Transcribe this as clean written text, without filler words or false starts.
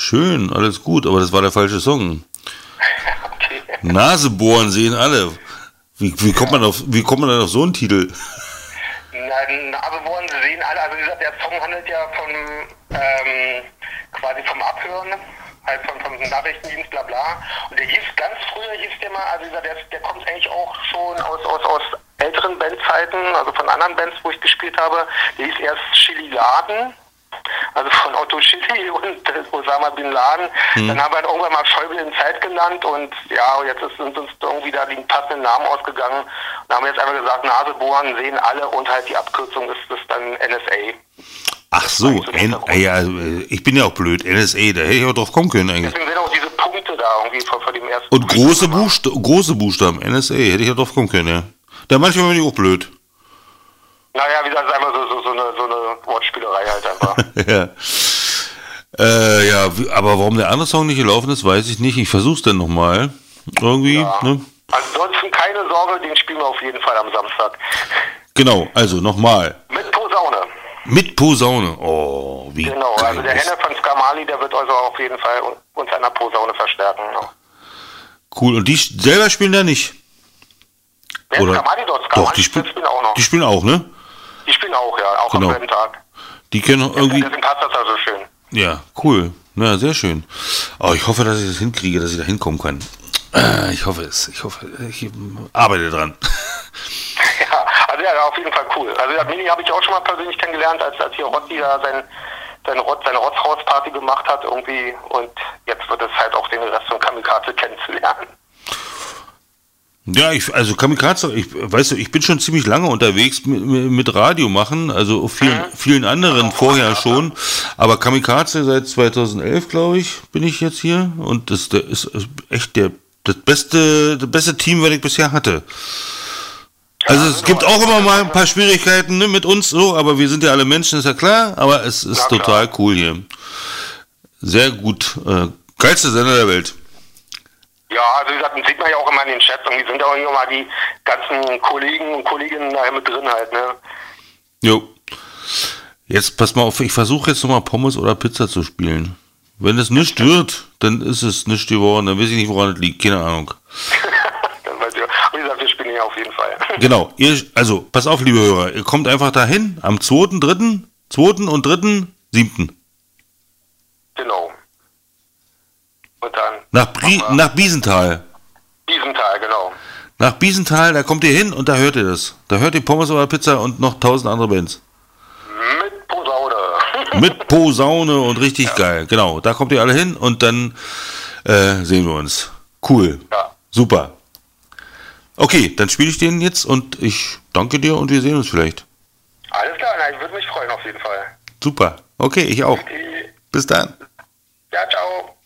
schön, alles gut, aber das war der falsche Song. Okay. Nasebohren sehen alle. Wie kommt man dann auf so einen Titel? Nasebohren sehen alle, also wie gesagt, der Song handelt ja von quasi vom Abhören, halt vom Nachrichtendienst, bla bla. Und der hieß ganz früher, der mal, also wie gesagt, der kommt eigentlich auch schon aus älteren Bandzeiten, also von anderen Bands, wo ich gespielt habe. Der hieß erst Chili Laden, also von Otto Chili und Osama Bin Laden. Dann haben wir irgendwann mal Schäuble in Zeit genannt und ja, jetzt sind uns irgendwie da die passenden Namen ausgegangen und haben jetzt einfach gesagt, Nasebohren sehen alle und halt die Abkürzung ist dann NSA. Ach so, ja, ich bin ja auch blöd, NSA, da hätte ich auch drauf kommen können eigentlich. Deswegen sind auch diese Punkte da irgendwie vor dem ersten. Und große Buchstaben, NSA, hätte ich ja drauf kommen können, ja. Da manchmal bin ich auch blöd. Naja, wie gesagt, es ist einfach so eine Wortspielerei halt einfach. Ja. Ja, aber warum der andere Song nicht gelaufen ist, weiß ich nicht. Ich versuch's dann nochmal. Irgendwie, ja. Ne? Ansonsten keine Sorge, den spielen wir auf jeden Fall am Samstag. Genau, also nochmal. Mit Posaune. Mit Posaune. Oh, wie genau, geil also der Henne von Skamali, der wird also auf jeden Fall uns an der Posaune verstärken. Ja. Cool, und die selber spielen da nicht? Wer Oder? Skamali dort? Doch, die spielen auch noch. Die spielen auch, ne? Die spielen auch, ja, auch genau. Am selben Tag. Die können irgendwie... Deswegen passt das also schön. Ja, cool. Ja, sehr schön. Oh, ich hoffe, dass ich das hinkriege, dass ich da hinkommen kann. Ich hoffe es. Ich arbeite dran. Ja, also ja, auf jeden Fall cool. Also ja, Mini habe ich auch schon mal persönlich kennengelernt, als hier Rotti da seine Rotzhausparty gemacht hat irgendwie und jetzt wird es halt auch den Rest von Kamikaze kennenzulernen. Ja, also Kamikaze, weißt du, ich bin schon ziemlich lange unterwegs mit Radio machen, also auf vielen anderen vorher schon, aber Kamikaze seit 2011, glaube ich, bin ich jetzt hier und das ist echt das beste Team, was ich bisher hatte. Also es gibt auch immer mal ein paar Schwierigkeiten, ne, mit uns so, aber wir sind ja alle Menschen, ist ja klar, aber es ist total cool hier. Sehr gut. Geilste Sender der Welt. Ja, also wie gesagt, das sieht man ja auch immer in den Chats und die sind ja auch immer mal die ganzen Kollegen und Kolleginnen da mit drin halt, ne? Jo. Jetzt pass mal auf, ich versuche jetzt nochmal Pommes oder Pizza zu spielen. Wenn es nicht wird, dann ist es nicht geworden, dann weiß ich nicht, woran es liegt, keine Ahnung. Dann weiß ich, wie gesagt, wir spielen ja auf jeden Fall. Genau, also pass auf, liebe Hörer, ihr kommt einfach dahin am 2. und 3.7. Genau. Und dann Nach Biesenthal. Biesenthal, genau. Nach Biesenthal, da kommt ihr hin und da hört ihr das. Da hört ihr Pommes oder Pizza und noch 1000 andere Bands. Mit Posaune. Mit Posaune und richtig geil. Genau, da kommt ihr alle hin und dann sehen wir uns. Cool. Ja. Super. Okay, dann spiele ich den jetzt und ich danke dir und wir sehen uns vielleicht. Alles klar, ich würde mich freuen auf jeden Fall. Super. Okay, ich auch. Okay. Bis dann. Ja, ciao.